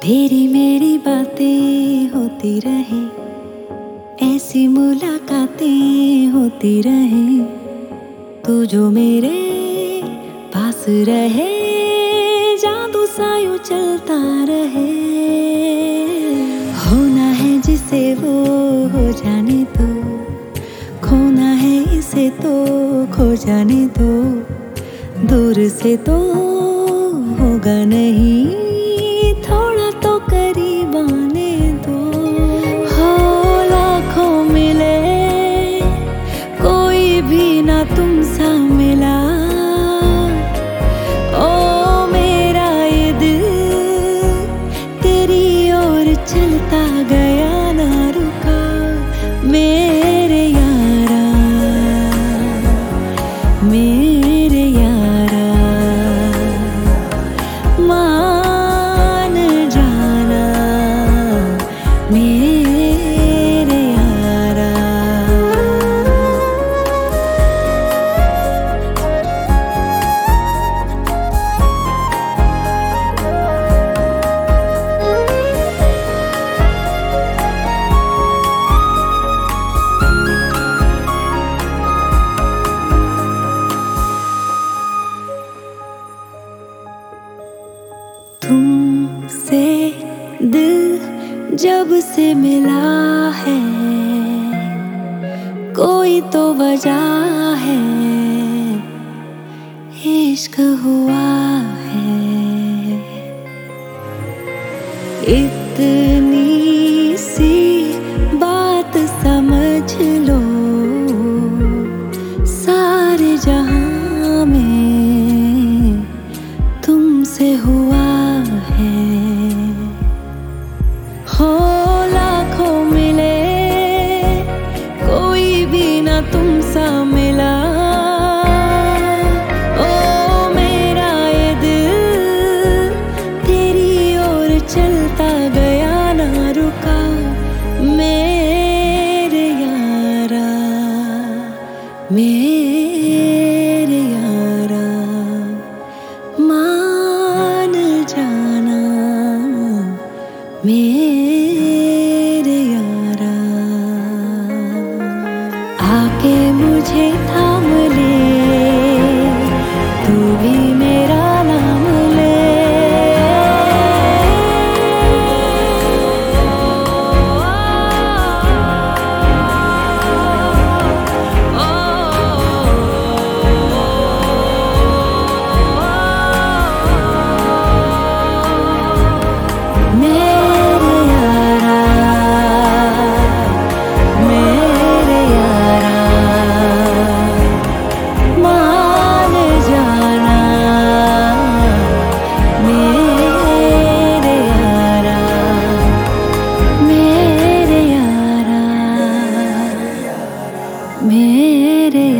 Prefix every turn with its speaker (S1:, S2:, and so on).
S1: तेरी मेरी बातें होती रहे, ऐसी मुलाकातें होती रहे, तू जो मेरे पास रहे, जादू सा यूं चलता रहे। होना है जिसे वो हो जाने दो, खोना है इसे तो खो जाने दो, दूर से तो होगा नहीं, थोड़ा तो करीब आने दो। हो लाखों मिले, कोई भी ना तुम सा मिला, ओ मेरा ये दिल तेरी ओर चलता गया, ना रुका मेरे यारा, मेरे यारा। मान जाना मेरे यारा। तुमसे दिल जब से मिला है, कोई तो वजह है, इश्क हुआ है। इतनी सी बात समझ लो, सारे जहां में तुमसे हुआ है। हो लाखों मिले, कोई भी ना तुम सा मिला, ओ मेरा ये दिल तेरी ओर चलता गया, ना रुका मेरे यारा, मेरे यारा। मान जाना मेरे यारा। आके मुझे थाम ले, तू भी मेरा नाम ले। मेरे